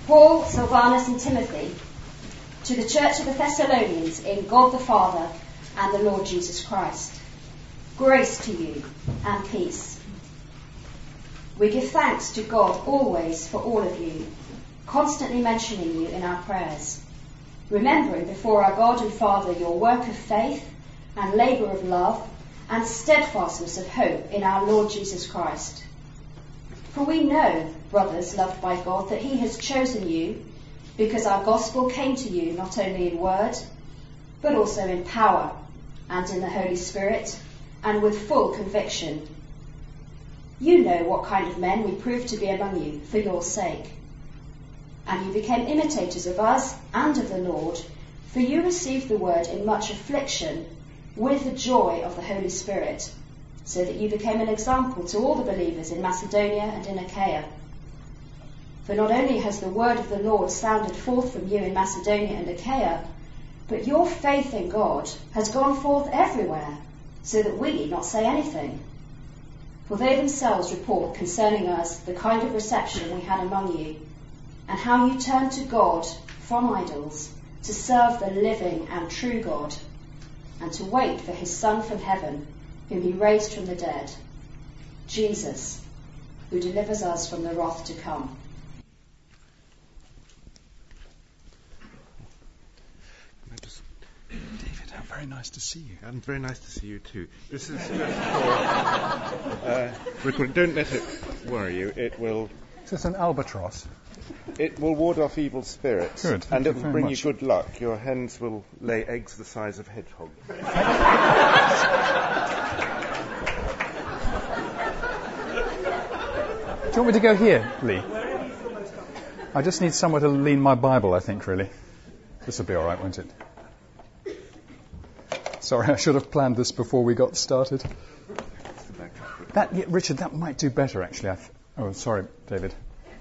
Paul, Silvanus and Timothy, to the church of the Thessalonians in God the Father and the Lord Jesus Christ. Grace to you and peace. We give thanks to God always for all of you, constantly mentioning you in our prayers, remembering before our God and Father your work of faith and labour of love and steadfastness of hope in our Lord Jesus Christ. For we know, brothers loved by God, that he has chosen you, because our gospel came to you not only in word, but also in power and in the Holy Spirit, and with full conviction. You know what kind of men we proved to be among you for your sake. And you became imitators of us and of the Lord, for you received the word in much affliction with the joy of the Holy Spirit, so that you became an example to all the believers in Macedonia and in Achaia. For not only has the word of the Lord sounded forth from you in Macedonia and Achaia, but your faith in God has gone forth everywhere, so that we need not say anything. For they themselves report concerning us the kind of reception we had among you, and how you turned to God from idols to serve the living and true God, and to wait for his Son from heaven, whom he raised from the dead, Jesus, who delivers us from the wrath to come. David, how very nice to see you. And very nice to see you too. This is just for recording. Don't let it worry you. It will. Is this an albatross? It will ward off evil spirits. Good. And it will bring much. you good luck. Your hens will lay eggs the size of hedgehogs. Do you want me to go here, Lee? I just need somewhere to lean my Bible, I think, really. This will be all right, won't it? Sorry, I should have planned this before we got started. Richard, that might do better, actually. Oh, sorry, David.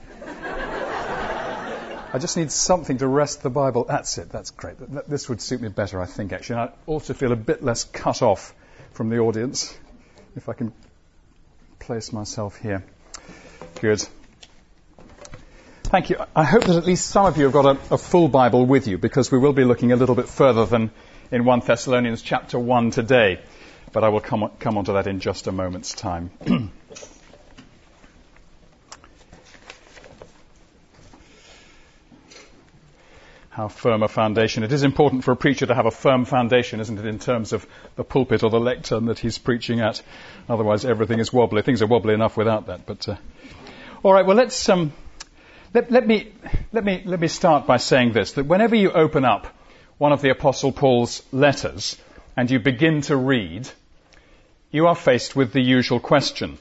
I just need something to rest the Bible. That's it. That's great. This would suit me better, I think, actually. And I also feel a bit less cut off from the audience if I can place myself here. Good. Thank you. I hope that at least some of you have got a full Bible with you, because we will be looking a little bit further than in 1 Thessalonians chapter 1 today. But I will come on to that in just a moment's time. How firm a foundation. It is important for a preacher to have a firm foundation, isn't it, in terms of the pulpit or the lectern that he's preaching at. Otherwise, everything is wobbly. Things are wobbly enough without that. But all right. Well, let me start by saying this: that whenever you open up one of the Apostle Paul's letters and you begin to read, you are faced with the usual question.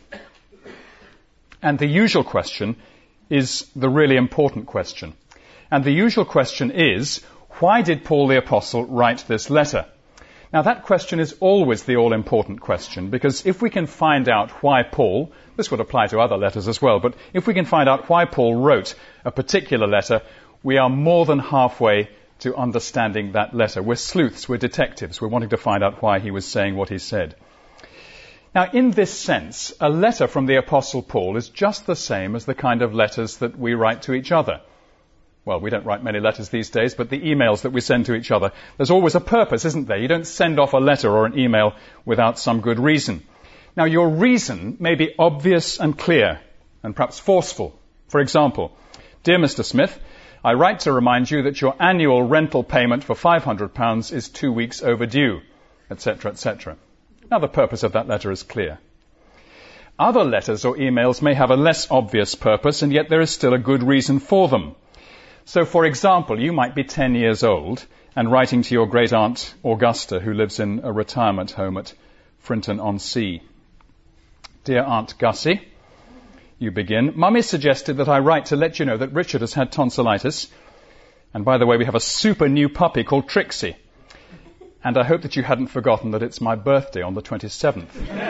And the usual question is the really important question. And the usual question is, why did Paul the Apostle write this letter? Now, that question is always the all-important question, because if we can find out why Paul, this would apply to other letters as well, but if we can find out why Paul wrote a particular letter, we are more than halfway to understanding that letter. We're sleuths, we're detectives, we're wanting to find out why he was saying what he said. Now, in this sense, a letter from the Apostle Paul is just the same as the kind of letters that we write to each other. Well, we don't write many letters these days, but the emails that we send to each other, there's always a purpose, isn't there? You don't send off a letter or an email without some good reason. Now, your reason may be obvious and clear, and perhaps forceful. For example, dear Mr. Smith, I write to remind you that your annual rental payment for £500 is 2 weeks overdue, etc., etc. Now, the purpose of that letter is clear. Other letters or emails may have a less obvious purpose, and yet there is still a good reason for them. So, for example, you might be 10 years old and writing to your great-aunt Augusta, who lives in a retirement home at Frinton-on-Sea. Dear Aunt Gussie, you begin, Mummy suggested that I write to let you know that Richard has had tonsillitis. And by the way, we have a super new puppy called Trixie. And I hope that you hadn't forgotten that it's my birthday on the 27th.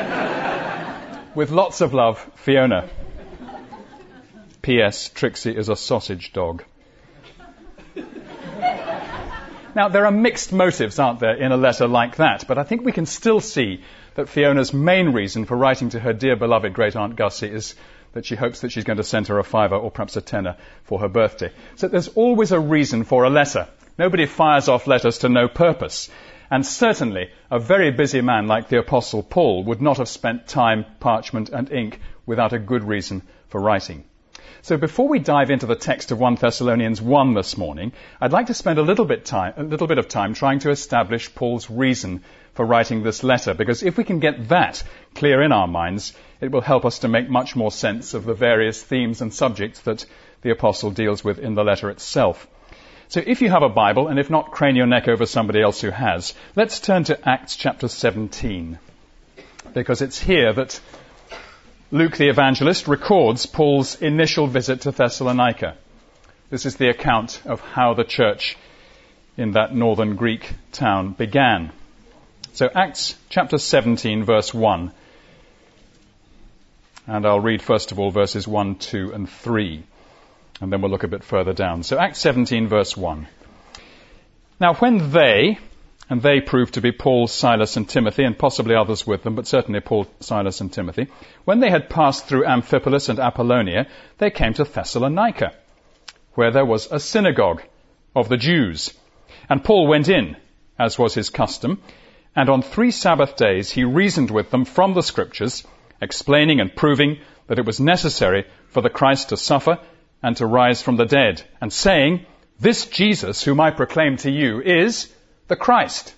With lots of love, Fiona. P.S. Trixie is a sausage dog. Now, there are mixed motives, aren't there, in a letter like that, but I think we can still see that Fiona's main reason for writing to her dear beloved great-aunt Gussie is that she hopes that she's going to send her a £5 or perhaps a £10 for her birthday. So there's always a reason for a letter. Nobody fires off letters to no purpose. And certainly a very busy man like the Apostle Paul would not have spent time, parchment and ink without a good reason for writing. So before we dive into the text of 1 Thessalonians 1 this morning, I'd like to spend a little bit of time trying to establish Paul's reason for writing this letter, because if we can get that clear in our minds, it will help us to make much more sense of the various themes and subjects that the Apostle deals with in the letter itself. So if you have a Bible, and if not, crane your neck over somebody else who has, let's turn to Acts chapter 17, because it's here that Luke the evangelist records Paul's initial visit to Thessalonica. This is the account of how the church in that northern Greek town began. So Acts chapter 17 verse 1. And I'll read first of all verses 1, 2 and 3. And then we'll look a bit further down. So Acts 17 verse 1. Now when they proved to be Paul, Silas and Timothy, and possibly others with them, but certainly Paul, Silas and Timothy, when they had passed through Amphipolis and Apollonia, they came to Thessalonica, where there was a synagogue of the Jews. And Paul went in, as was his custom, and on 3 Sabbath days he reasoned with them from the Scriptures, explaining and proving that it was necessary for the Christ to suffer and to rise from the dead, and saying, "This Jesus whom I proclaim to you is the Christ."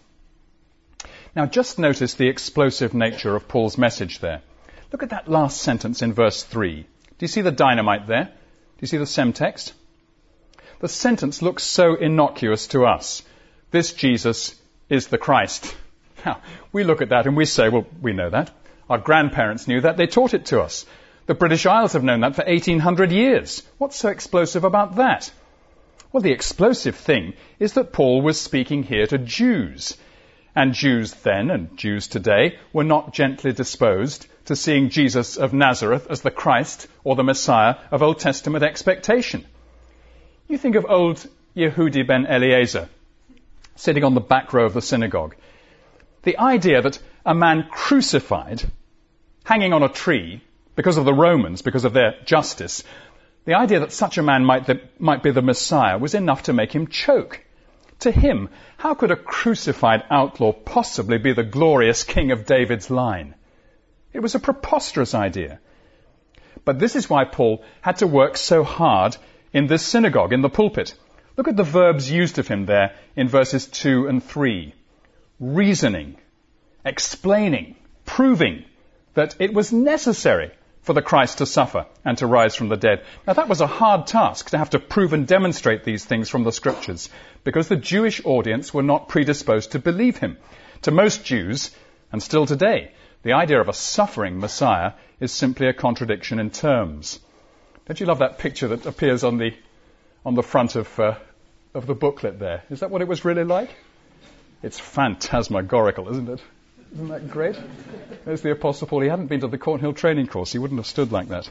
Now just notice the explosive nature of Paul's message there. Look at that last sentence in verse 3. Do you see the dynamite there? Do you see the semtext? The sentence looks so innocuous to us. This Jesus is the Christ. Now, we look at that and we say, well, we know that. Our grandparents knew that. They taught it to us. The British Isles have known that for 1800 years. What's so explosive about that? Well, the explosive thing is that Paul was speaking here to Jews. And Jews then, and Jews today, were not gently disposed to seeing Jesus of Nazareth as the Christ or the Messiah of Old Testament expectation. You think of old Yehudi ben Eliezer, sitting on the back row of the synagogue. The idea that a man crucified, hanging on a tree, because of the Romans, because of their justice, the idea that such a man might be the Messiah was enough to make him choke. To him, how could a crucified outlaw possibly be the glorious king of David's line? It was a preposterous idea. But this is why Paul had to work so hard in this synagogue, in the pulpit. Look at the verbs used of him there in verses 2 and 3. Reasoning, explaining, proving that it was necessary for the Christ to suffer and to rise from the dead. Now that was a hard task, to have to prove and demonstrate these things from the Scriptures, because the Jewish audience were not predisposed to believe him. To most Jews, and still today, the idea of a suffering Messiah is simply a contradiction in terms. Don't you love that picture that appears on the front of the booklet there? Is that what it was really like? It's phantasmagorical, isn't it? Isn't that great? There's the Apostle Paul. He hadn't been to the Cornhill training course. He wouldn't have stood like that.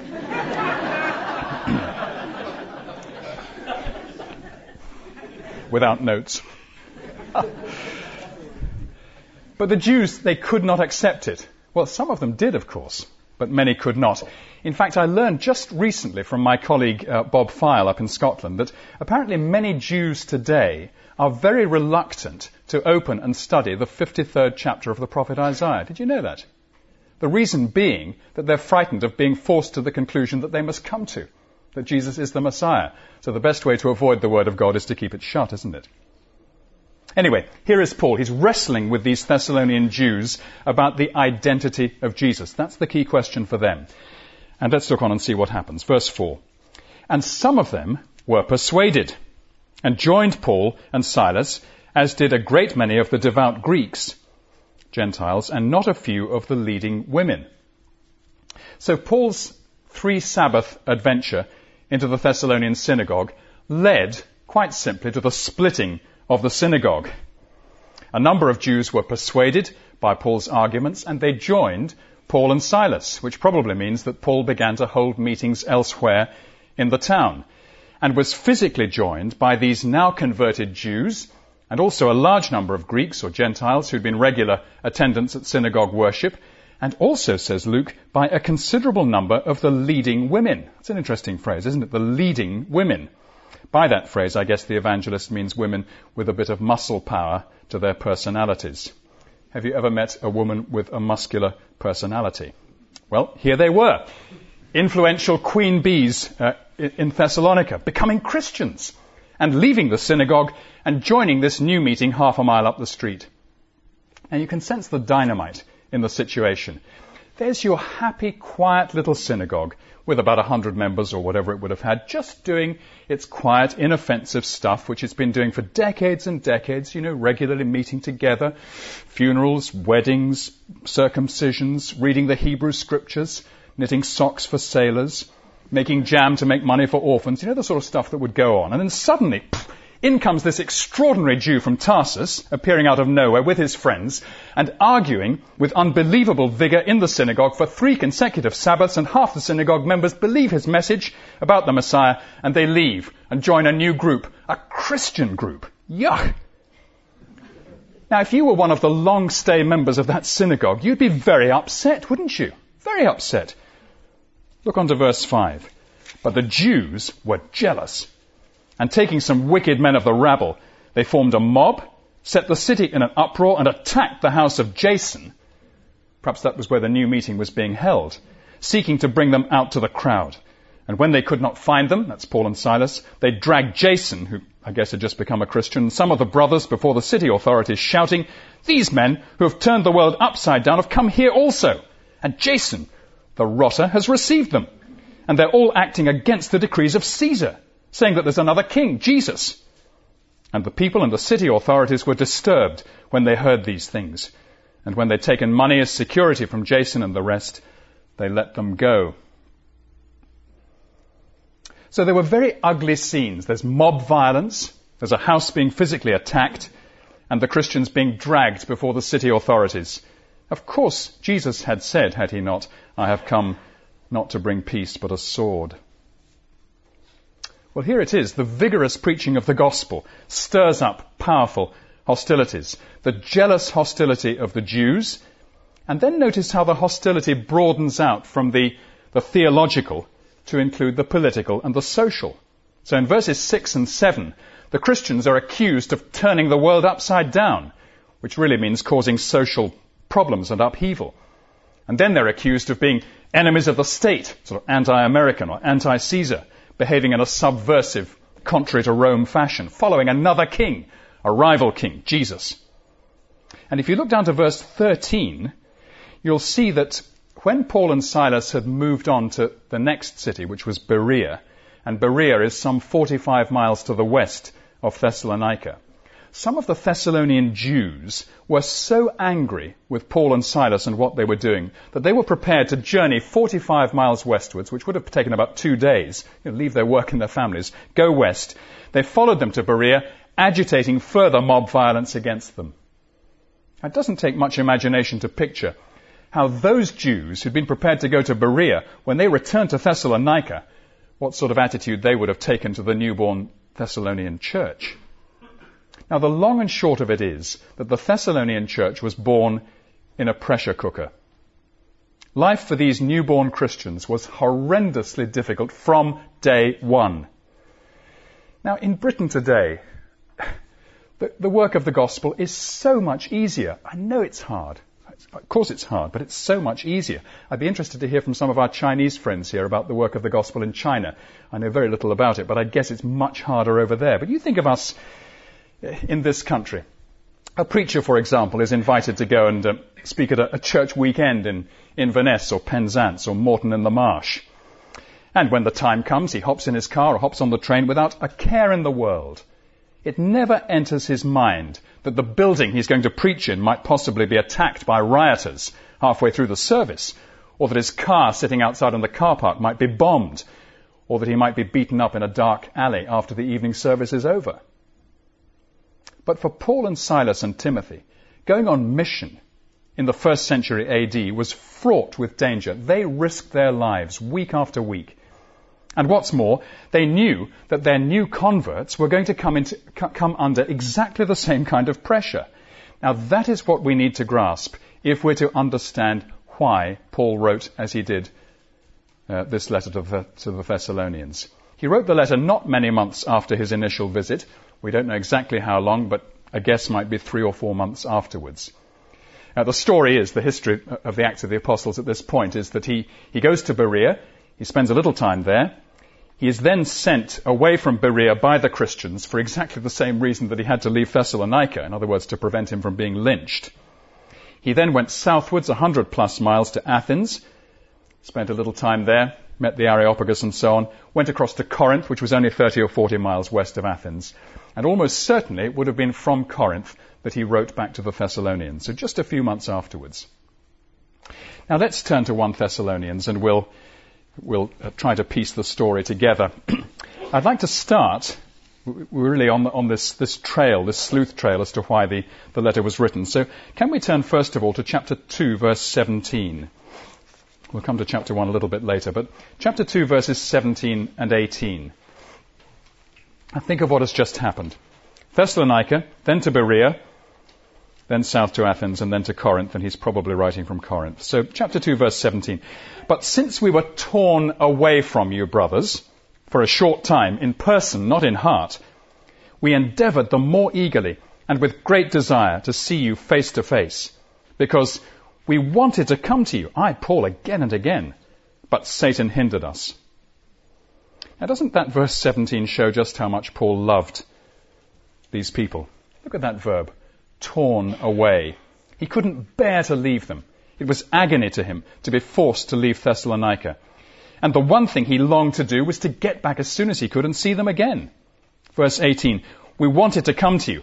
Without notes. But the Jews, they could not accept it. Well, some of them did, of course, but many could not. In fact, I learned just recently from my colleague Bob File up in Scotland that apparently many Jews today are very reluctant to open and study the 53rd chapter of the prophet Isaiah. Did you know that? The reason being that they're frightened of being forced to the conclusion that they must come to, that Jesus is the Messiah. So the best way to avoid the word of God is to keep it shut, isn't it? Anyway, here is Paul. He's wrestling with these Thessalonian Jews about the identity of Jesus. That's the key question for them. And let's look on and see what happens. Verse 4. And some of them were persuaded and joined Paul and Silas, as did a great many of the devout Greeks, Gentiles, and not a few of the leading women. So Paul's 3 Sabbath adventure into the Thessalonian synagogue led, quite simply, to the splitting of the synagogue. A number of Jews were persuaded by Paul's arguments, and they joined Paul and Silas, which probably means that Paul began to hold meetings elsewhere in the town, and was physically joined by these now converted Jews, and also a large number of Greeks or Gentiles who'd been regular attendants at synagogue worship, and also, says Luke, by a considerable number of the leading women. It's an interesting phrase, isn't it? The leading women. By that phrase, I guess the evangelist means women with a bit of muscle power to their personalities. Have you ever met a woman with a muscular personality? Well, here they were, influential queen bees in Thessalonica, becoming Christians and leaving the synagogue and joining this new meeting half a mile up the street. And you can sense the dynamite in the situation. There's your happy, quiet little synagogue with about 100 members or whatever it would have had, just doing its quiet, inoffensive stuff, which it's been doing for decades and decades, regularly meeting together, funerals, weddings, circumcisions, reading the Hebrew scriptures, knitting socks for sailors, making jam to make money for orphans, the sort of stuff that would go on. And then suddenly, in comes this extraordinary Jew from Tarsus, appearing out of nowhere with his friends, and arguing with unbelievable vigor in the synagogue for 3 consecutive Sabbaths, and half the synagogue members believe his message about the Messiah, and they leave and join a new group, a Christian group. Yuck! Now, if you were one of the long-stay members of that synagogue, you'd be very upset, wouldn't you? Very upset. Look on to verse 5. But the Jews were jealous, and taking some wicked men of the rabble, they formed a mob, set the city in an uproar, and attacked the house of Jason. Perhaps that was where the new meeting was being held, seeking to bring them out to the crowd. And when they could not find them, that's Paul and Silas, they dragged Jason, who I guess had just become a Christian, and some of the brothers before the city authorities, shouting, "These men who have turned the world upside down have come here also. And Jason, the rotter, has received them. And they're all acting against the decrees of Caesar, saying that there's another king, Jesus." And the people and the city authorities were disturbed when they heard these things. And when they'd taken money as security from Jason and the rest, they let them go. So there were very ugly scenes. There's mob violence, there's a house being physically attacked, and the Christians being dragged before the city authorities. Of course, Jesus had said, had he not, "I have come not to bring peace, but a sword." Well, here it is. The vigorous preaching of the gospel stirs up powerful hostilities. The jealous hostility of the Jews. And then notice how the hostility broadens out from the theological to include the political and the social. So in verses 6 and 7, the Christians are accused of turning the world upside down, which really means causing social problems and upheaval. And then they're accused of being enemies of the state, sort of anti-American or anti-Caesar, behaving in a subversive, contrary to Rome fashion, following another king, a rival king, Jesus. And if you look down to verse 13, you'll see that when Paul and Silas had moved on to the next city, which was Berea, and Berea is some 45 miles to the west of Thessalonica, some of the Thessalonian Jews were so angry with Paul and Silas and what they were doing that they were prepared to journey 45 miles westwards, which would have taken about 2 days, leave their work and their families, go west. They followed them to Berea, agitating further mob violence against them. It doesn't take much imagination to picture how those Jews who'd been prepared to go to Berea, when they returned to Thessalonica, what sort of attitude they would have taken to the newborn Thessalonian church. Now, the long and short of it is that the Thessalonian church was born in a pressure cooker. Life for these newborn Christians was horrendously difficult from day one. Now, in Britain today, the work of the gospel is so much easier. I know it's hard. Of course it's hard, but it's so much easier. I'd be interested to hear from some of our Chinese friends here about the work of the gospel in China. I know very little about it, but I guess it's much harder over there. But you think of us in this country. A preacher, for example, is invited to go and speak at a church weekend in Inverness or Penzance or Moreton in the Marsh. And when the time comes, he hops in his car or hops on the train without a care in the world. It never enters his mind that the building he's going to preach in might possibly be attacked by rioters halfway through the service, or that his car sitting outside in the car park might be bombed, or that he might be beaten up in a dark alley after the evening service is over. But for Paul and Silas and Timothy, going on mission in the 1st century AD was fraught with danger. They risked their lives week after week. And what's more, they knew that their new converts were going to come under exactly the same kind of pressure. Now, that is what we need to grasp if we're to understand why Paul wrote as he did this letter to the Thessalonians. He wrote the letter not many months after his initial visit. We don't know exactly how long, but a guess might be 3 or 4 months afterwards. The story is, the history of the Acts of the Apostles at this point is that he goes to Berea, he spends a little time there, he is then sent away from Berea by the Christians for exactly the same reason that he had to leave Thessalonica, in other words, to prevent him from being lynched. He then went southwards 100 plus miles to Athens, spent a little time there, met the Areopagus and so on, went across to Corinth, which was only 30 or 40 miles west of Athens, and almost certainly it would have been from Corinth that he wrote back to the Thessalonians, so just a few months afterwards. Now let's turn to 1 Thessalonians and we'll try to piece the story together. I'd like to start really on this trail, this sleuth trail as to why the letter was written. So can we turn first of all to chapter 2, verse 17? We'll come to chapter 1 a little bit later, but chapter 2, verses 17 and 18. I think of what has just happened. Thessalonica, then to Berea, then south to Athens, and then to Corinth, and he's probably writing from Corinth. So chapter 2, verse 17. But since we were torn away from you, brothers, for a short time, in person, not in heart, we endeavored the more eagerly and with great desire to see you face to face, because we wanted to come to you, I, Paul, again and again, but Satan hindered us. Now, doesn't that verse 17 show just how much Paul loved these people? Look at that verb, torn away. He couldn't bear to leave them. It was agony to him to be forced to leave Thessalonica. And the one thing he longed to do was to get back as soon as he could and see them again. Verse 18, we wanted to come to you,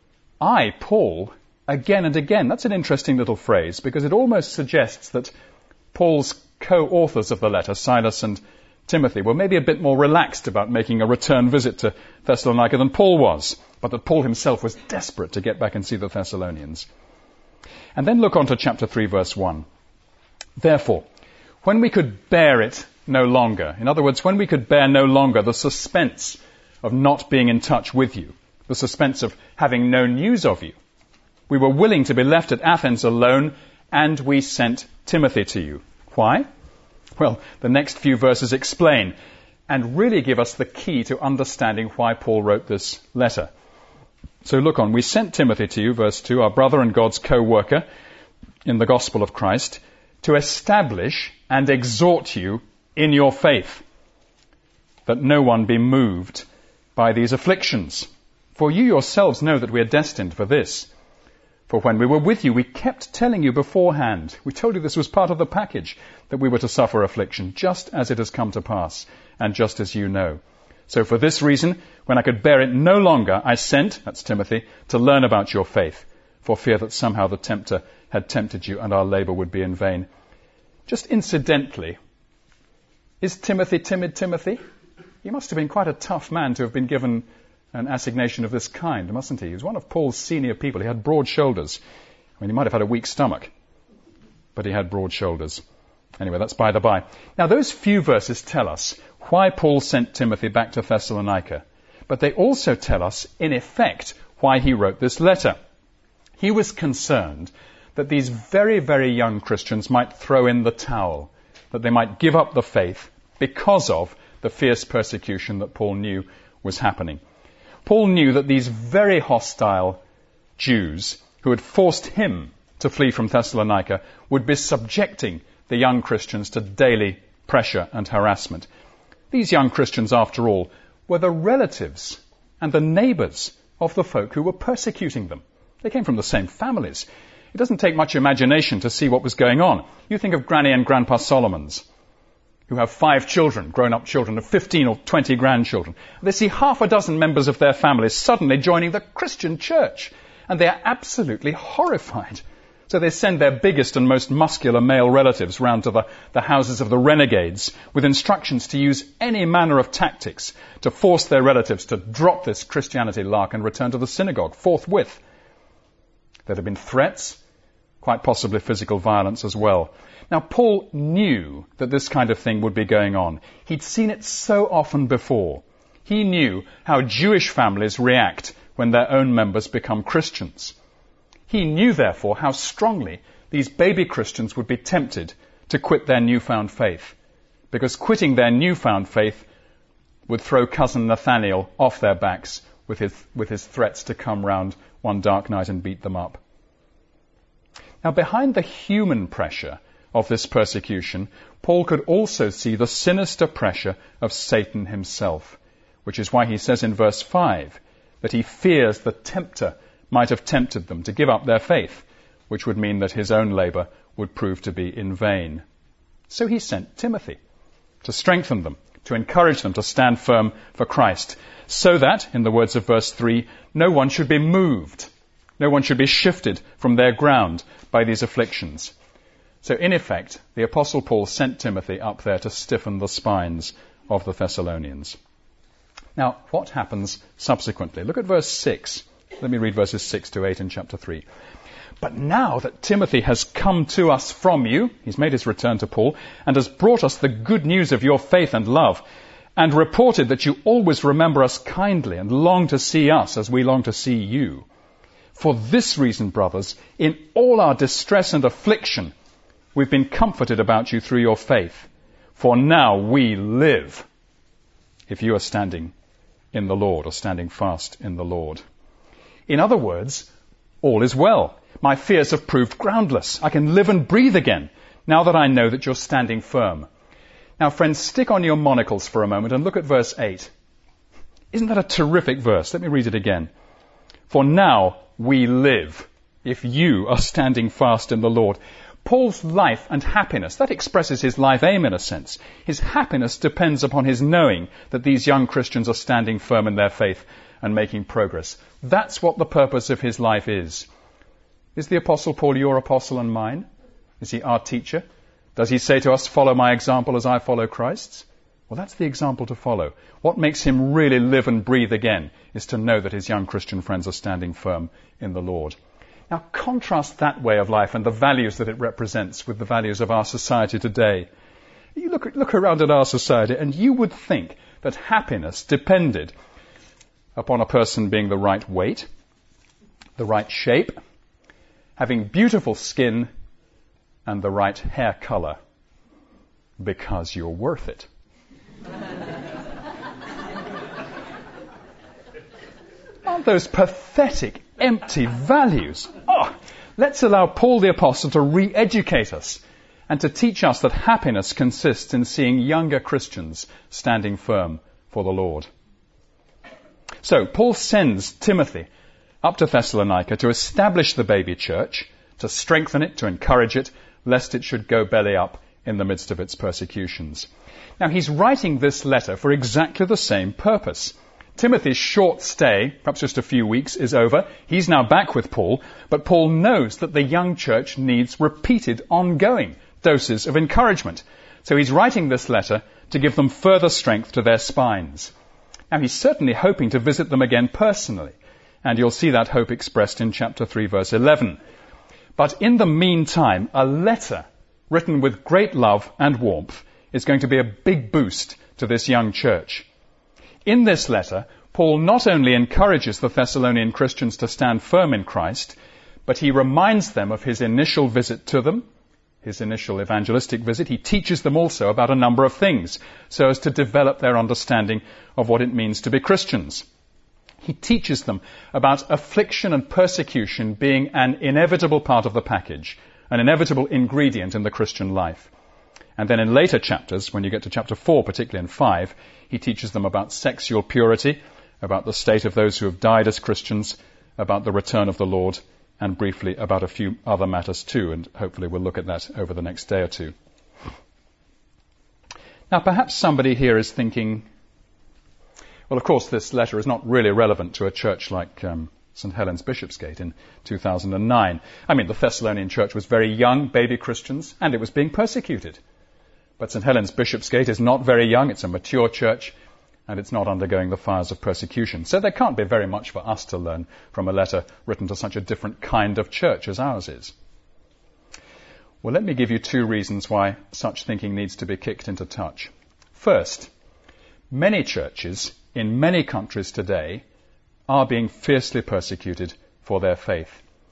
I, Paul, again and again. That's an interesting little phrase because it almost suggests that Paul's co-authors of the letter, Silas and Timothy, were maybe a bit more relaxed about making a return visit to Thessalonica than Paul was, but that Paul himself was desperate to get back and see the Thessalonians. And then look on to chapter 3, verse 1. Therefore, when we could bear it no longer, in other words, when we could bear no longer the suspense of not being in touch with you, the suspense of having no news of you, we were willing to be left at Athens alone, and we sent Timothy to you. Why? Well, the next few verses explain and really give us the key to understanding why Paul wrote this letter. So look on. We sent Timothy to you, verse 2, our brother and God's co-worker in the gospel of Christ, to establish and exhort you in your faith, that no one be moved by these afflictions. For you yourselves know that we are destined for this. For when we were with you, we kept telling you beforehand. We told you this was part of the package, that we were to suffer affliction, just as it has come to pass, and just as you know. So for this reason, when I could bear it no longer, I sent, that's Timothy, to learn about your faith, for fear that somehow the tempter had tempted you and our labor would be in vain. Just incidentally, is Timothy timid Timothy? He must have been quite a tough man to have been given an assignation of this kind, mustn't he? He was one of Paul's senior people. He had broad shoulders. I mean, he might have had a weak stomach, but he had broad shoulders. Anyway, that's by the by. Now, those few verses tell us why Paul sent Timothy back to Thessalonica, but they also tell us, in effect, why he wrote this letter. He was concerned that these very, very young Christians might throw in the towel, that they might give up the faith because of the fierce persecution that Paul knew was happening. Paul knew that these very hostile Jews who had forced him to flee from Thessalonica would be subjecting the young Christians to daily pressure and harassment. These young Christians, after all, were the relatives and the neighbours of the folk who were persecuting them. They came from the same families. It doesn't take much imagination to see what was going on. You think of Granny and Grandpa Solomons, who have 5 children, grown-up children, of 15 or 20 grandchildren. They see half a dozen members of their families suddenly joining the Christian church, and they are absolutely horrified. So they send their biggest and most muscular male relatives round to the houses of the renegades with instructions to use any manner of tactics to force their relatives to drop this Christianity lark and return to the synagogue forthwith. There have been threats, quite possibly physical violence as well. Now, Paul knew that this kind of thing would be going on. He'd seen it so often before. He knew how Jewish families react when their own members become Christians. He knew, therefore, how strongly these baby Christians would be tempted to quit their newfound faith, because quitting their newfound faith would throw cousin Nathaniel off their backs with his threats to come round one dark night and beat them up. Now, behind the human pressure of this persecution, Paul could also see the sinister pressure of Satan himself, which is why he says in verse 5 that he fears the tempter might have tempted them to give up their faith, which would mean that his own labour would prove to be in vain. So he sent Timothy to strengthen them, to encourage them to stand firm for Christ, so that, in the words of verse 3, no one should be moved, no one should be shifted from their ground by these afflictions. So in effect, the Apostle Paul sent Timothy up there to stiffen the spines of the Thessalonians. Now, what happens subsequently? Look at verse 6. Let me read verses 6 to 8 in chapter 3. But now that Timothy has come to us from you, he's made his return to Paul, and has brought us the good news of your faith and love, and reported that you always remember us kindly and long to see us as we long to see you. For this reason, brothers, in all our distress and affliction, we've been comforted about you through your faith. For now we live, if you are standing in the Lord, or standing fast in the Lord. In other words, all is well. My fears have proved groundless. I can live and breathe again, now that I know that you're standing firm. Now, friends, stick on your monocles for a moment and look at verse 8. Isn't that a terrific verse? Let me read it again. For now we live, if you are standing fast in the Lord. Paul's life and happiness, that expresses his life aim in a sense. His happiness depends upon his knowing that these young Christians are standing firm in their faith and making progress. That's what the purpose of his life is. Is the Apostle Paul your apostle and mine? Is he our teacher? Does he say to us, follow my example as I follow Christ's? Well, that's the example to follow. What makes him really live and breathe again is to know that his young Christian friends are standing firm in the Lord. Now, contrast that way of life and the values that it represents with the values of our society today. You look around at our society and you would think that happiness depended upon a person being the right weight, the right shape, having beautiful skin, and the right hair colour, because you're worth it. Aren't those pathetic, empty values? Oh, let's allow Paul the Apostle to re-educate us and to teach us that happiness consists in seeing younger Christians standing firm for the Lord. So, Paul sends Timothy up to Thessalonica to establish the baby church, to strengthen it, to encourage it, lest it should go belly up in the midst of its persecutions. Now, he's writing this letter for exactly the same purpose. Timothy's short stay, perhaps just a few weeks, is over. He's now back with Paul, but Paul knows that the young church needs repeated, ongoing doses of encouragement. So he's writing this letter to give them further strength to their spines. Now, he's certainly hoping to visit them again personally, and you'll see that hope expressed in chapter 3, verse 11. But in the meantime, a letter written with great love and warmth is going to be a big boost to this young church. In this letter, Paul not only encourages the Thessalonian Christians to stand firm in Christ, but he reminds them of his initial visit to them, his initial evangelistic visit. He teaches them also about a number of things so as to develop their understanding of what it means to be Christians. He teaches them about affliction and persecution being an inevitable part of the package, an inevitable ingredient in the Christian life. And then in later chapters, when you get to chapter 4, particularly in 5, he teaches them about sexual purity, about the state of those who have died as Christians, about the return of the Lord, and briefly about a few other matters too, and hopefully we'll look at that over the next day or two. Now, perhaps somebody here is thinking, well, of course, this letter is not really relevant to a church like St. Helens Bishopsgate in 2009. I mean, the Thessalonian church was very young, baby Christians, and it was being persecuted. But St. Helens Bishopsgate is not very young, it's a mature church, and it's not undergoing the fires of persecution. So there can't be very much for us to learn from a letter written to such a different kind of church as ours is. Well, let me give you 2 reasons why such thinking needs to be kicked into touch. First, many churches in many countries today are being fiercely persecuted for their faith.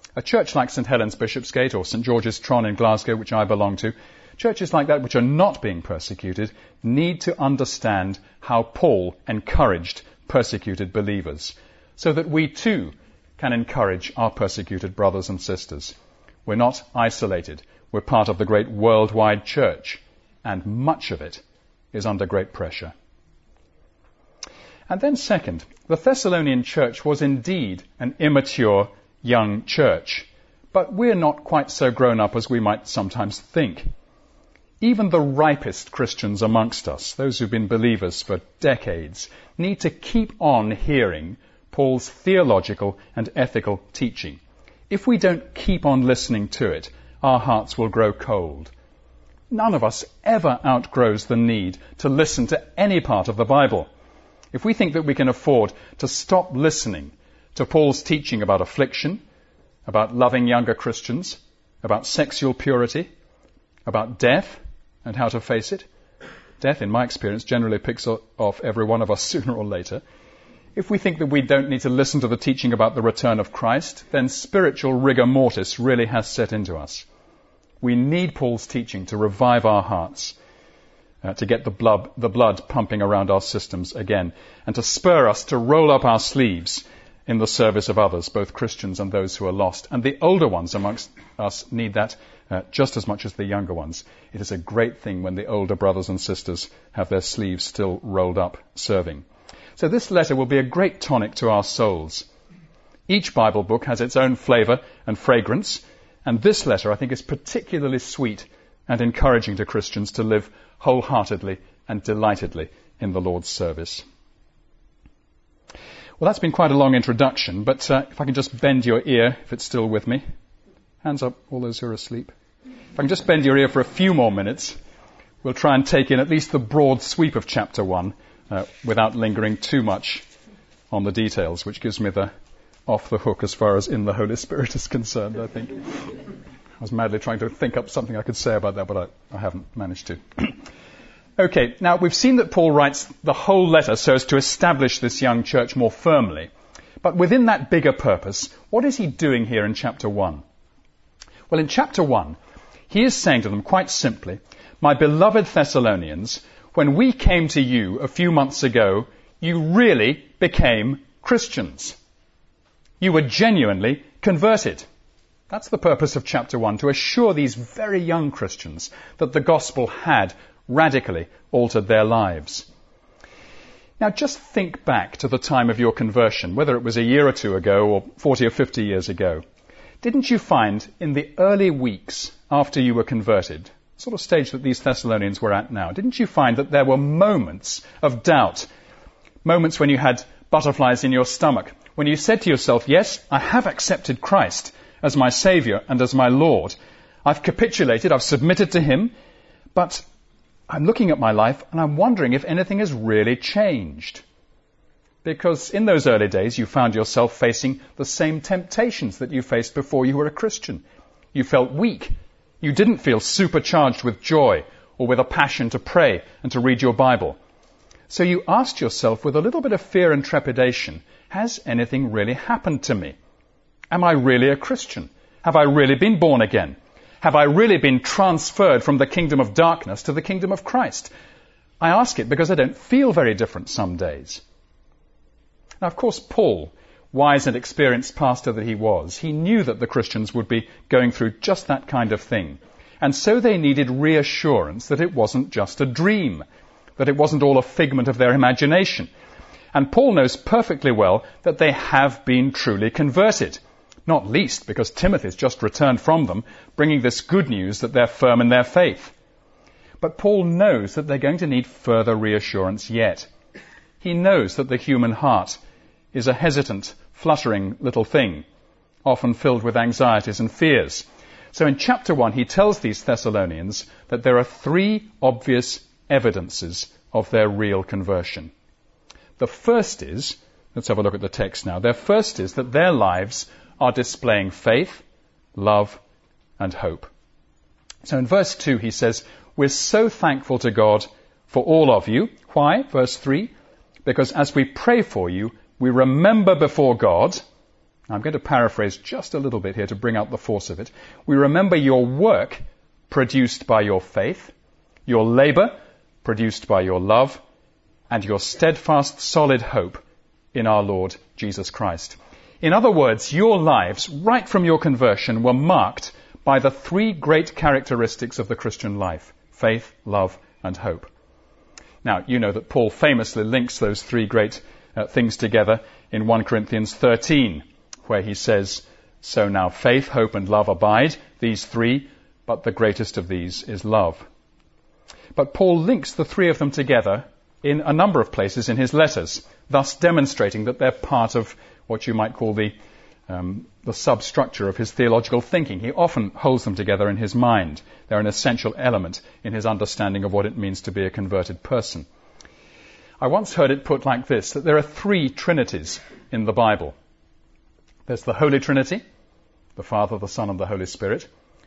A church like St Helens Bishopsgate or St George's Tron in Glasgow, which I belong to, churches like that which are not being persecuted need to understand how Paul encouraged persecuted believers, so that we too can encourage our persecuted brothers and sisters. We're not isolated. We're part of the great worldwide church, and much of it is under great pressure. And then second, the Thessalonian church was indeed an immature young church, but we're not quite so grown up as we might sometimes think. Even the ripest Christians amongst us, those who've been believers for decades, need to keep on hearing Paul's theological and ethical teaching. If we don't keep on listening to it, our hearts will grow cold. None of us ever outgrows the need to listen to any part of the Bible. If we think that we can afford to stop listening to Paul's teaching about affliction, about loving younger Christians, about sexual purity, about death and how to face it, death, in my experience, generally picks off every one of us sooner or later. If we think that we don't need to listen to the teaching about the return of Christ, then spiritual rigor mortis really has set into us. We need Paul's teaching to revive our hearts, to get the blood pumping around our systems again, and to spur us to roll up our sleeves in the service of others, both Christians and those who are lost. And the older ones amongst us need that just as much as the younger ones. It is a great thing when the older brothers and sisters have their sleeves still rolled up serving. So this letter will be a great tonic to our souls. Each Bible book has its own flavour and fragrance, and this letter, I think, is particularly sweet and encouraging to Christians to live wholeheartedly and delightedly in the Lord's service. Well, that's been quite a long introduction, but if I can just bend your ear, if it's still with me. Hands up, all those who are asleep. If I can just bend your ear for a few more minutes, we'll try and take in at least the broad sweep of chapter 1 without lingering too much on the details, which gives me the off the hook as far as in the Holy Spirit is concerned, I think. I was madly trying to think up something I could say about that, but I haven't managed to. Okay, now we've seen that Paul writes the whole letter so as to establish this young church more firmly. But within that bigger purpose, what is he doing here in chapter 1? Well, in chapter 1, he is saying to them quite simply, "My beloved Thessalonians, when we came to you a few months ago, you really became Christians. You were genuinely converted." That's the purpose of chapter 1, to assure these very young Christians that the gospel had radically altered their lives. Now just think back to the time of your conversion, whether it was a year or two ago or 40 or 50 years ago. Didn't you find in the early weeks after you were converted, sort of stage that these Thessalonians were at now, didn't you find that there were moments of doubt, moments when you had butterflies in your stomach, when you said to yourself, yes, I have accepted Christ as my Saviour and as my Lord. I've capitulated, I've submitted to Him, but I'm looking at my life and I'm wondering if anything has really changed. Because in those early days you found yourself facing the same temptations that you faced before you were a Christian. You felt weak. You didn't feel supercharged with joy or with a passion to pray and to read your Bible. So you asked yourself with a little bit of fear and trepidation, has anything really happened to me? Am I really a Christian? Have I really been born again? Have I really been transferred from the kingdom of darkness to the kingdom of Christ? I ask it because I don't feel very different some days. Now, of course, Paul, wise and experienced pastor that he was, he knew that the Christians would be going through just that kind of thing. And so they needed reassurance that it wasn't just a dream, that it wasn't all a figment of their imagination. And Paul knows perfectly well that they have been truly converted. Not least because Timothy's just returned from them, bringing this good news that they're firm in their faith. But Paul knows that they're going to need further reassurance yet. He knows that the human heart is a hesitant, fluttering little thing, often filled with anxieties and fears. So in chapter 1, he tells these Thessalonians that there are 3 obvious evidences of their real conversion. The first is, let's have a look at the text now, their first is that their lives are displaying faith, love, and hope. So in verse 2 he says, we're so thankful to God for all of you. Why? Verse 3, because as we pray for you, we remember before God I'm going to paraphrase just a little bit here to bring out the force of it. We remember your work produced by your faith, your labor produced by your love, and your steadfast, solid hope in our Lord Jesus Christ. In other words, your lives, right from your conversion, were marked by the three great characteristics of the Christian life: faith, love, and hope. Now, you know that Paul famously links those three great things together in 1 Corinthians 13, where he says, "So now faith, hope, and love abide, these three, but the greatest of these is love." But Paul links the three of them together in a number of places in his letters, thus demonstrating that they're part of what you might call the substructure of his theological thinking. He often holds them together in his mind. They're an essential element in his understanding of what it means to be a converted person. I once heard it put like this, that there are three trinities in the Bible. There's the Holy Trinity, the Father, the Son, and the Holy Spirit.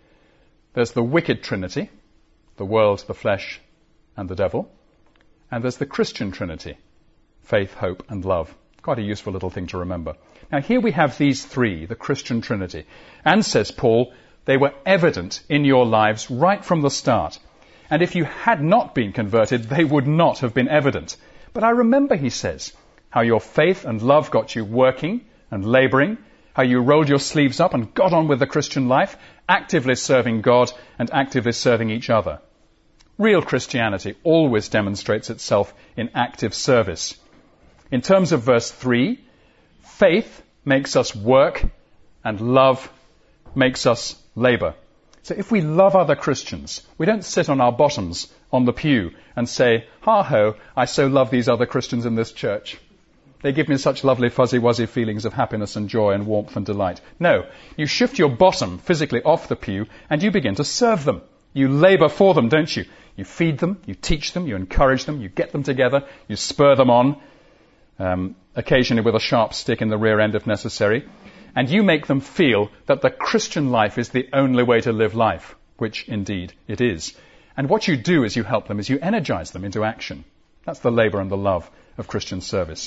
There's the wicked Trinity, the world, the flesh, and the devil. And there's the Christian Trinity, faith, hope, and love. Quite a useful little thing to remember. Now here we have these three, the Christian Trinity. And, says Paul, they were evident in your lives right from the start. And if you had not been converted, they would not have been evident. But I remember, he says, how your faith and love got you working and laboring, how you rolled your sleeves up and got on with the Christian life, actively serving God and actively serving each other. Real Christianity always demonstrates itself in active service. In terms of verse 3, faith makes us work and love makes us labor. So if we love other Christians, we don't sit on our bottoms on the pew and say, "Ha-ho, I so love these other Christians in this church. They give me such lovely fuzzy-wuzzy feelings of happiness and joy and warmth and delight." No, you shift your bottom physically off the pew and you begin to serve them. You labor for them, don't you? You feed them, you teach them, you encourage them, you get them together, you spur them on, occasionally with a sharp stick in the rear end if necessary, and you make them feel that the Christian life is the only way to live life, which indeed it is. And what you do as you help them is you energize them into action. That's the labor and the love of Christian service.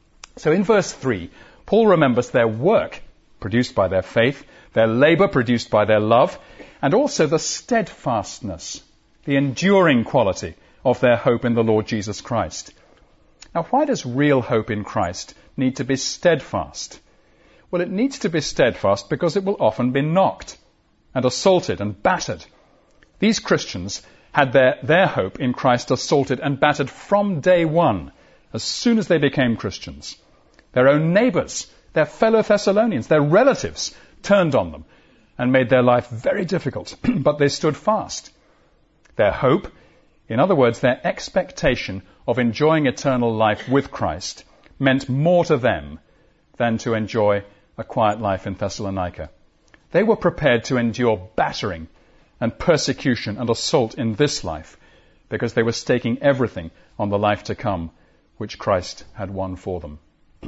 So in verse 3, Paul remembers their work produced by their faith, their labor produced by their love, and also the steadfastness, the enduring quality of their hope in the Lord Jesus Christ. Now, why does real hope in Christ need to be steadfast? Well, it needs to be steadfast because it will often be knocked and assaulted and battered. These Christians had their hope in Christ assaulted and battered from day one, as soon as they became Christians. Their own neighbors, their fellow Thessalonians, their relatives turned on them and made their life very difficult, but they stood fast. Their hope, in other words, their expectation of enjoying eternal life with Christ, meant more to them than to enjoy a quiet life in Thessalonica. They were prepared to endure battering and persecution and assault in this life because they were staking everything on the life to come which Christ had won for them.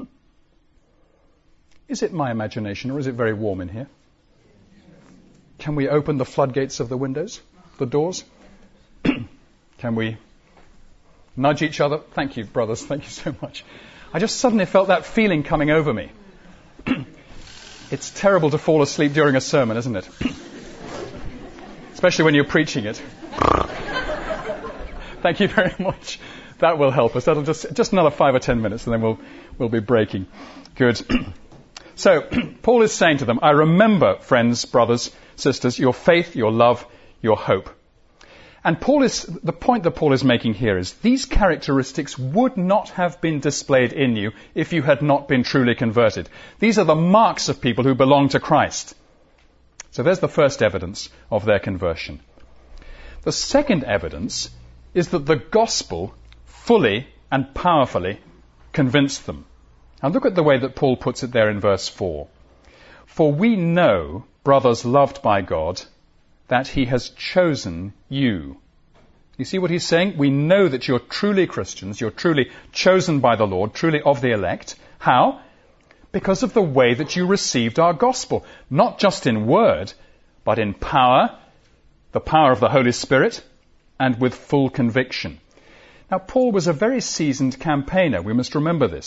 Is it my imagination or is it very warm in here? Can we open the floodgates of the windows, the doors? Can we nudge each other? Thank you, brothers. Thank you so much. I just suddenly felt that feeling coming over me. It's terrible to fall asleep during a sermon, isn't it? Especially when you're preaching it. Thank you very much. That will help us. That'll just another 5 or 10 minutes and then we'll be breaking. Good. So, Paul is saying to them, I remember, friends, brothers, sisters, your faith, your love, your hope. And the point that Paul is making here is these characteristics would not have been displayed in you if you had not been truly converted. These are the marks of people who belong to Christ. So there's the first evidence of their conversion. The second evidence is that the gospel fully and powerfully convinced them. Now look at the way that Paul puts it there in verse 4. For we know, brothers loved by God, that he has chosen you. You see what he's saying? We know that you're truly Christians, you're truly chosen by the Lord, truly of the elect. How? Because of the way that you received our gospel. Not just in word, but in power, the power of the Holy Spirit, and with full conviction. Now, Paul was a very seasoned campaigner. We must remember this.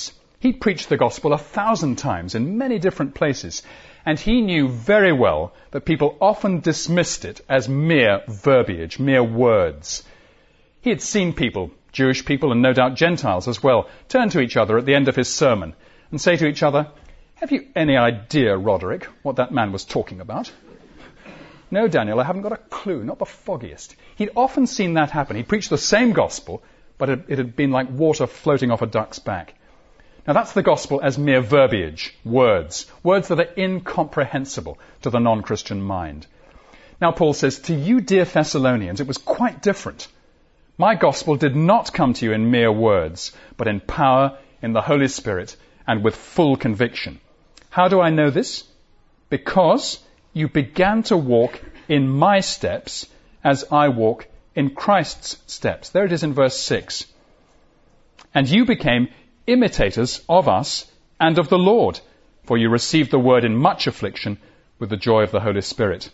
He preached the gospel 1,000 times in many different places, and he knew very well that people often dismissed it as mere verbiage, mere words. He had seen people, Jewish people and no doubt Gentiles as well, turn to each other at the end of his sermon and say to each other, "Have you any idea, Roderick, what that man was talking about?" "No, Daniel, I haven't got a clue, not the foggiest." He'd often seen that happen. He preached the same gospel, but it had been like water floating off a duck's back. Now that's the gospel as mere verbiage, words that are incomprehensible to the non-Christian mind. Now Paul says, to you, dear Thessalonians, it was quite different. My gospel did not come to you in mere words, but in power, in the Holy Spirit, and with full conviction. How do I know this? Because you began to walk in my steps as I walk in Christ's steps. There it is in verse 6. And you became imitators of us and of the Lord, for you received the word in much affliction with the joy of the Holy Spirit.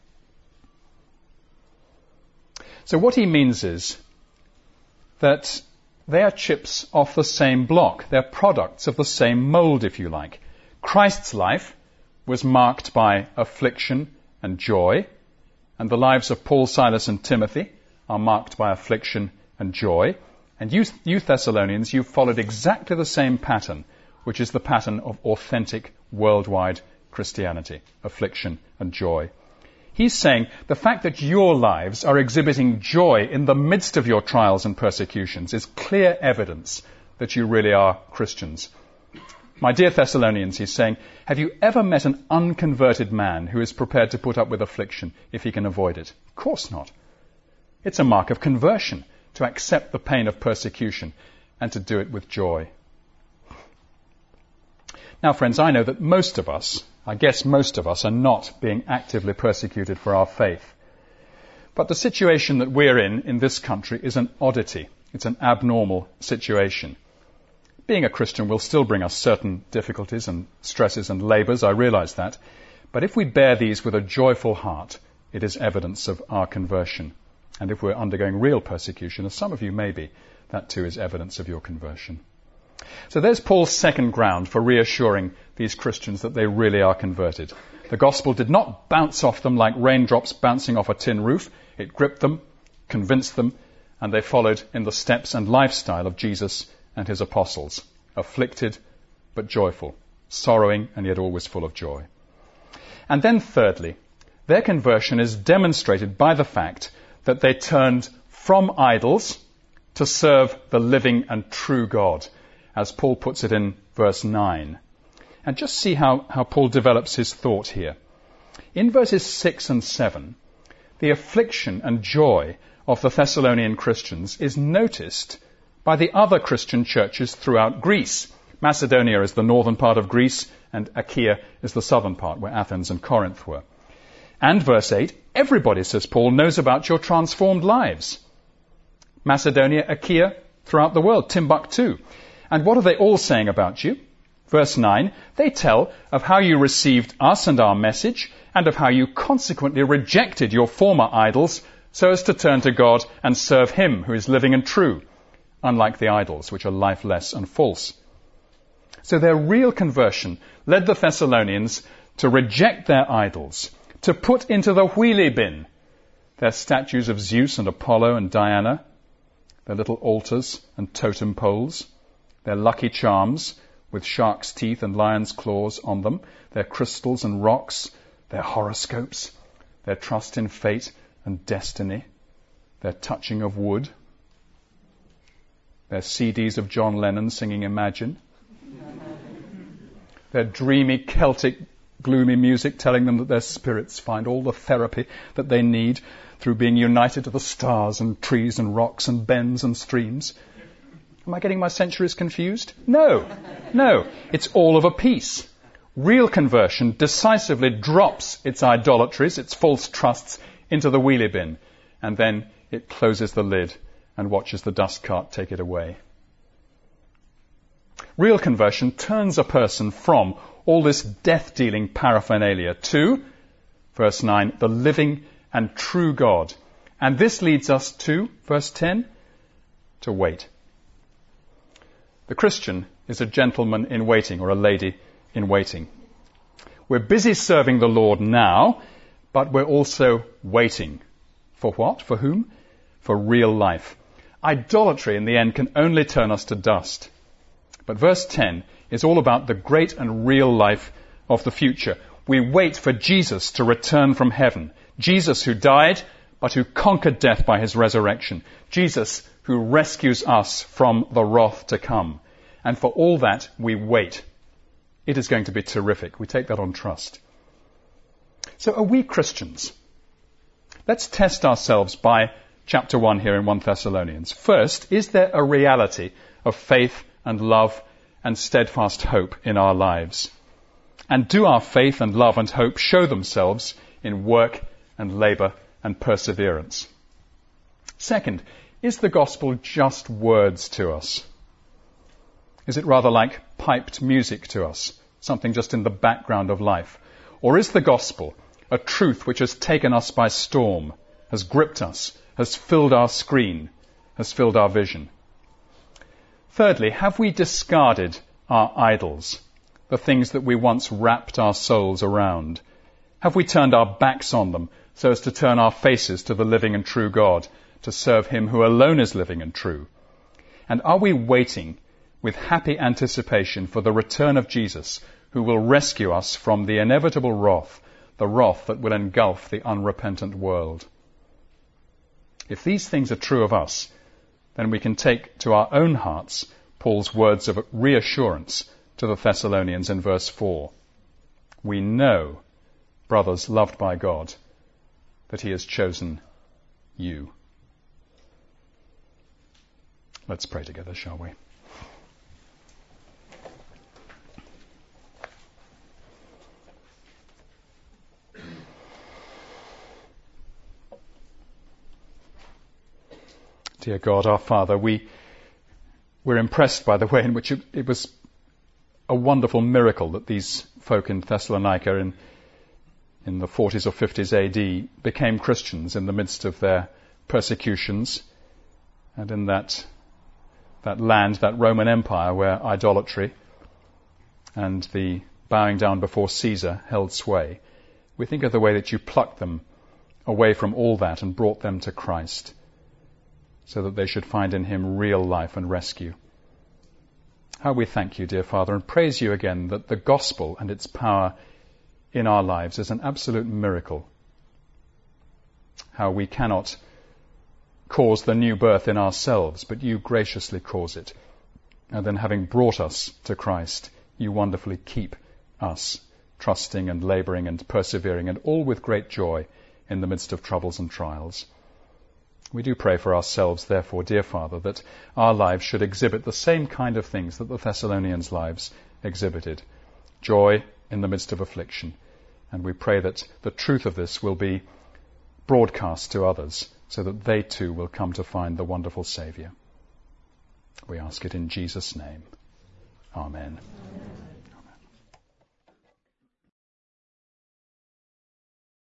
So what he means is that they are chips off the same block. They're products of the same mold, if you like. Christ's life was marked by affliction and joy, and the lives of Paul, Silas, and Timothy are marked by affliction and joy. And you Thessalonians, you've followed exactly the same pattern, which is the pattern of authentic worldwide Christianity, affliction and joy. He's saying the fact that your lives are exhibiting joy in the midst of your trials and persecutions is clear evidence that you really are Christians. My dear Thessalonians, he's saying, have you ever met an unconverted man who is prepared to put up with affliction if he can avoid it? Of course not. It's a mark of conversion to accept the pain of persecution and to do it with joy. Now, friends, I know that most of us are not being actively persecuted for our faith. But the situation that we're in this country is an oddity. It's an abnormal situation. Being a Christian will still bring us certain difficulties and stresses and labours, I realise that. But if we bear these with a joyful heart, it is evidence of our conversion. And if we're undergoing real persecution, as some of you may be, that too is evidence of your conversion. So there's Paul's second ground for reassuring these Christians that they really are converted. The gospel did not bounce off them like raindrops bouncing off a tin roof. It gripped them, convinced them, and they followed in the steps and lifestyle of Jesus and his apostles, afflicted but joyful, sorrowing and yet always full of joy. And then thirdly, their conversion is demonstrated by the fact that they turned from idols to serve the living and true God, as Paul puts it in verse 9. And just see how Paul develops his thought here. In verses 6 and 7, the affliction and joy of the Thessalonian Christians is noticed by the other Christian churches throughout Greece. Macedonia is the northern part of Greece, and Achaia is the southern part, where Athens and Corinth were. And verse 8, everybody, says Paul, knows about your transformed lives. Macedonia, Achaia, throughout the world, Timbuktu. And what are they all saying about you? Verse 9, they tell of how you received us and our message, and of how you consequently rejected your former idols, so as to turn to God and serve him who is living and true, unlike the idols which are lifeless and false. So their real conversion led the Thessalonians to reject their idols, to put into the wheelie bin their statues of Zeus and Apollo and Diana, their little altars and totem poles, their lucky charms with shark's teeth and lion's claws on them, their crystals and rocks, their horoscopes, their trust in fate and destiny, their touching of wood, their CDs of John Lennon singing Imagine, their dreamy Celtic gloomy music telling them that their spirits find all the therapy that they need through being united to the stars and trees and rocks and bends and streams. Am I getting my centuries confused? No. It's all of a piece. Real conversion decisively drops its idolatries, its false trusts, into the wheelie bin, and then it closes the lid and watches the dust cart take it away. Real conversion turns a person from all this death-dealing paraphernalia to, verse 9, the living and true God. And this leads us to, verse 10, to wait. The Christian is a gentleman in waiting or a lady in waiting. We're busy serving the Lord now, but we're also waiting. For what? For whom? For real life. Idolatry, in the end, can only turn us to dust. But verse 10 is all about the great and real life of the future. We wait for Jesus to return from heaven. Jesus who died, but who conquered death by his resurrection. Jesus who rescues us from the wrath to come. And for all that, we wait. It is going to be terrific. We take that on trust. So are we Christians? Let's test ourselves by chapter 1 here in 1 Thessalonians. First, is there a reality of faith and love and steadfast hope in our lives? And do our faith and love and hope show themselves in work and labour and perseverance? Second, is the gospel just words to us? Is it rather like piped music to us, something just in the background of life? Or is the gospel a truth which has taken us by storm, has gripped us, has filled our screen, has filled our vision? Thirdly, have we discarded our idols, the things that we once wrapped our souls around? Have we turned our backs on them so as to turn our faces to the living and true God, to serve him who alone is living and true? And are we waiting with happy anticipation for the return of Jesus, who will rescue us from the inevitable wrath, the wrath that will engulf the unrepentant world? If these things are true of us, then we can take to our own hearts Paul's words of reassurance to the Thessalonians in verse 4. We know, brothers loved by God, that he has chosen you. Let's pray together, shall we? Dear God, our Father, we're impressed by the way in which it was a wonderful miracle that these folk in Thessalonica in the 40s or 50s AD became Christians in the midst of their persecutions and in that land, that Roman Empire where idolatry and the bowing down before Caesar held sway. We think of the way that you plucked them away from all that and brought them to Christ, so that they should find in him real life and rescue. How we thank you, dear Father, and praise you again that the gospel and its power in our lives is an absolute miracle. How we cannot cause the new birth in ourselves, but you graciously cause it. And then having brought us to Christ, you wonderfully keep us trusting and labouring and persevering, and all with great joy in the midst of troubles and trials. We do pray for ourselves, therefore, dear Father, that our lives should exhibit the same kind of things that the Thessalonians' lives exhibited. Joy in the midst of affliction. And we pray that the truth of this will be broadcast to others, so that they too will come to find the wonderful Saviour. We ask it in Jesus' name. Amen.